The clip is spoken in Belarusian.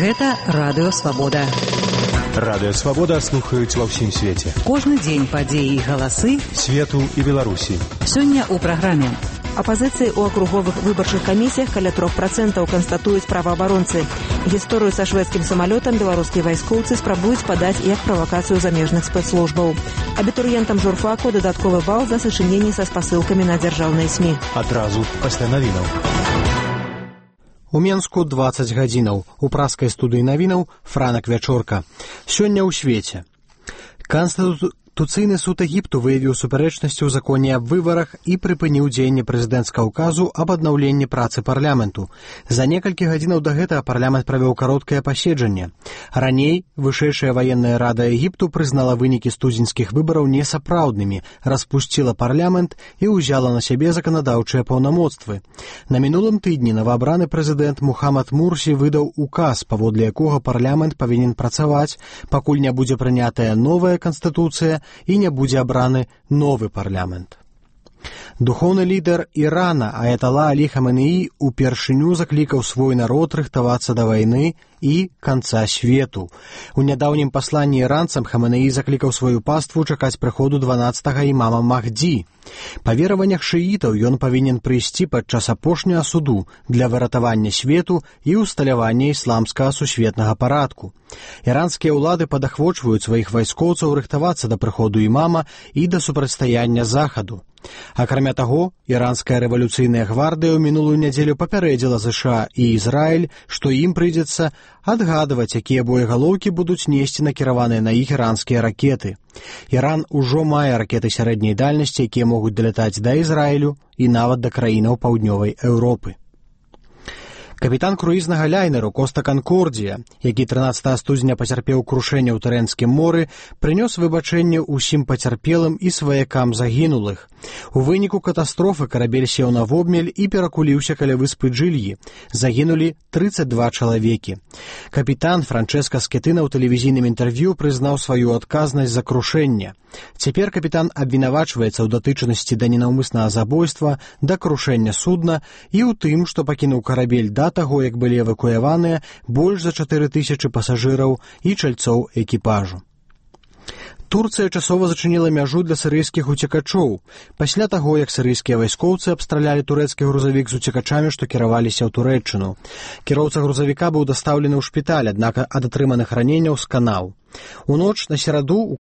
Гэта Радыё Свабода. Радыё Свабода слухаюць ва ўсім свеце. Кожны дзень падзеі і галасы свету і Беларусі. Сёння ў праграме. Апазіцыі ў акруговых выбарчых камісіях каля 3% канстатуюць праваабаронцы. Гісторыю са шведскім самалётам беларускія вайскоўцы спрабуюць падаць як правакацыю замежных спецслужбаў. Абітурыентам журфаку дадатковы бал за сачыненні са спасылкамі на дзяржаўныя СМІ. Адразу пасля навінаў. У Менску 20 гадзінаў. У праскай студыі навінаў Франак Вячорка. Сёння ў свеце. Констытуцыйны суд Егіпту выявіў супярэчнасці ў законе аб выбарах і прыпыніў дзеянне прэзідэнцкага ўказу аб аднаўленні працы парламенту. За некалькі гадзінаў да гэтага парламент правёў кароткае паседжанне. Раней вышэйшая ваенная рада Егіпту прызнала вынікі студзеньскіх выбараў несапраўднымі, распусціла парламент і ўзяла на сябе заканадаўчыя паўнамоцтвы. На мінулым тыдні новаабраны прэзідэнт Мухаммад Мурсі выдаў указ, паводле якога парламент павінен працаваць, пакуль не будзе прынятая новая канстытуцыя і не будзе абраны новы парламент. Духоўны лідар Ірана Аятала Алі Хаменеі упершыню заклікаў свой народ рыхтавацца да вайны і канца свету. У нядаўнім пасланні іранцам Хаменеі заклікаў сваю паству чакаць прыходу 12-га імама Махдзі. Па вераваннях шыітаў ён павінен прыйсці падчас апошняга суду для выратавання свету і ўсталявання ісламскага сусветнага парадку. Іранскія ўлады падахвочваюць сваіх вайскоўцаў рыхтавацца да прыходу імама і да супрацьстаяння захаду. Акрамя таго, іранская рэвалюцыйная гвардыя ў мінулую нядзелю папярэдзіла ЗША і Ізраіль, што ім прыйдзецца адгадваць, якія боегалоўкі будуць несці накіраваныя на іх іранскія ракеты. Іран ужо мае ракеты сярэдняй дальнасці, якія могуць далятаць да Ізраілю і нават да краінаў паўднёвай Еўропы. Капітан круізнага ляйнеру Коста Канкордія, які 13 студзеня пацярпеў крушэнне ў Тэрэнскім моры, прынёс выбачэнне ўсім пацярпелым і сваякам загінулых. У выніку катастрофы карабель сеў на вобмель і перакуліўся каля выспы Джыльі. Загінулі 32 чалавекі. Капітан Франческа Скетына ў тэлевізійным інтэрв'ю прызнаў сваю адказнасць за крушэнне. Цяпер капітан абвінавачваецца ў датычнасці да ненаўмыснага забойства, да крушэння судна і ў тым, што пакінуў карабель да таго, як былі эвакуяваныя больш за 4000 пасажыраў і чальцоў экіпажу. Турцыя часова зачыніла мяжу для сірыйскіх уцекачоў. Пасля таго, як сірыйскія вайскоўцы абстралялі турэцкі грузавік з уцекачамі, што кіраваліся ў Турэччыну. Кіроўца грузавіка быў дастаўлены ў шпіталь, аднак ад атрыманых раненняў сканаў. У ноч на сераду ў